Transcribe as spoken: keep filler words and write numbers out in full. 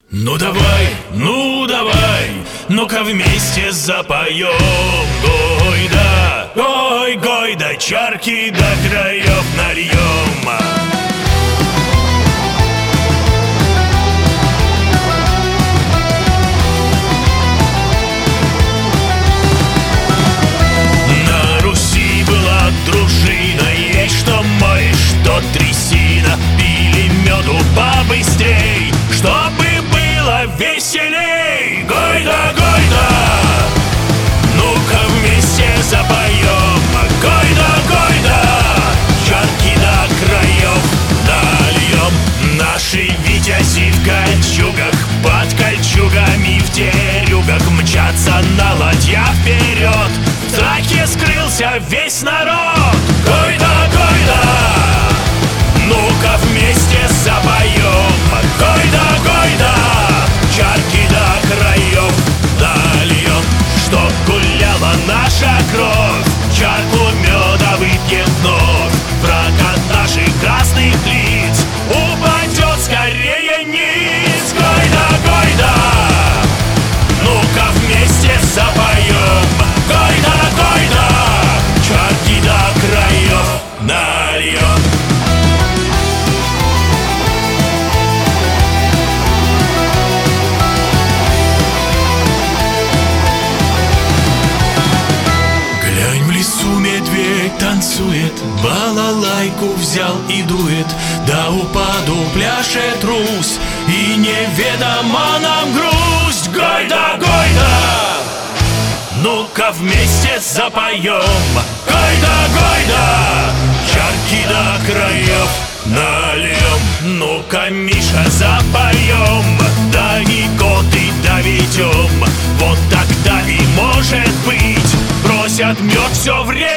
Ну давай, ну давай, ну-ка вместе запоем. Гой да, гой, гой да, чарки до краев нальем. На Руси была дружина, есть что море, что трясина. Пили меду побыстрей, чтобы было веселей. Гой да, гой да, ну-ка вместе запоем. Гой да, гой да, чарки до краев нальем. Наши витязи в кольчугах, под кольчугами в дерюгах мчатся на ладьях вперед. В страхе скрылся весь народ. Гой да, гой да, ну-ка вместе запоем. Гой да, гой да, чарки до краев нальем. Чтоб гуляла наша кровь, чарку меда выпьем вновь. Враг от наших красных лиц упадет скорее ниц. Гой да, гой да, ну-ка вместе запоем. Гой да, гой да, чарки до краев нальем. Медведь танцует, балалайку взял и дует, до упаду пляшет Русь, и неведома нам грусть. Гой да, гой да, ну-ка вместе запоем. Гой да, гой да, чарки до краев нальем. Ну-ка, Миша, запоем, дави коты доведем. Вот тогда и может быть бросят мед все время.